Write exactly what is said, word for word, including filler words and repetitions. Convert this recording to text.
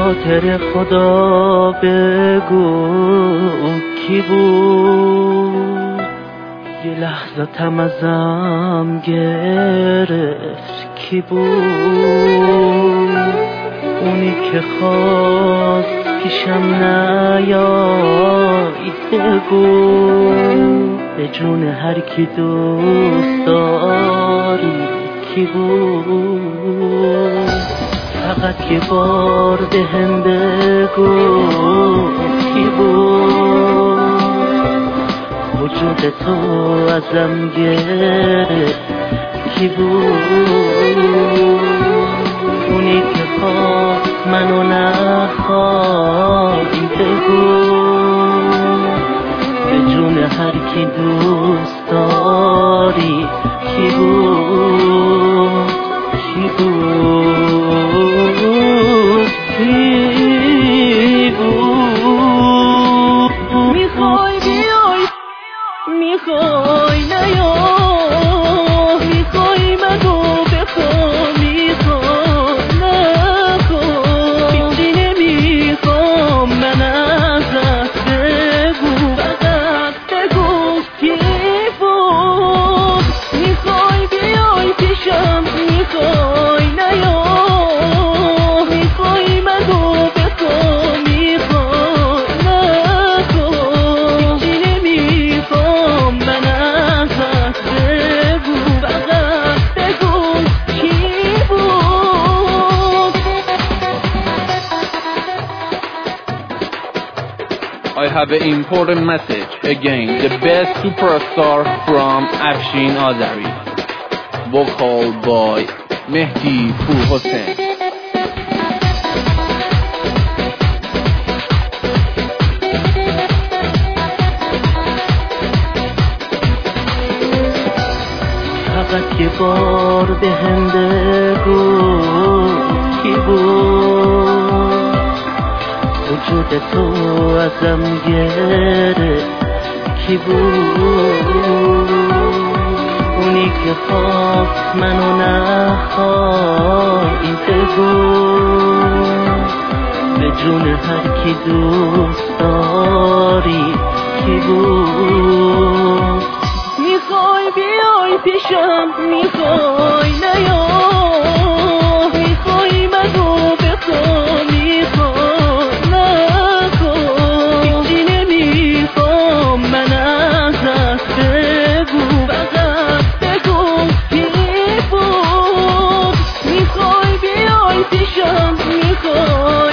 خاطر خدا بگو کی بود، یه لحظتم ازم گرفت کی بود، اونی که خواست پیشم نیایی بگو، به جون هر کی دوست داری کی بود، فقط یه بار بهم بگو کی بود، وجود تو ازم گرفت کی بود، اونی که خواست منو نخوای بگو، به جون هر کی دوست داری کی بود، کی بود، کی بود. میخوای بیای، میخوای نیا، میخوای منو بخوام، میخوای نخوام، هیچی نمیخوام من ازت، بگو فقط بگو کی بود، میخوای بیای پیشم، میخوای نیا، میخوای منو بخوام، میخوای نخوام، هیچی نمیخوام من ازت، بگو فقط بگو کی بود. I have an important message. Again, the best superstar from Afshin Azari. Vocal by Mehdi Pur Hossein. فقط یه بار بهم بگو کی بود، وجود تو ازم گرفت کی بود، اونی که خواست منو نخوای بگو، به جون هر کی دوست داری کی بود، میخوای بیای پیشم، میخوای نیا، میخوای منو بخوام، میخوای نخوام، هیچی نمیخوام من ازت، بگو فقط بگو کی بود، میخوای بیای پیشم، میخوای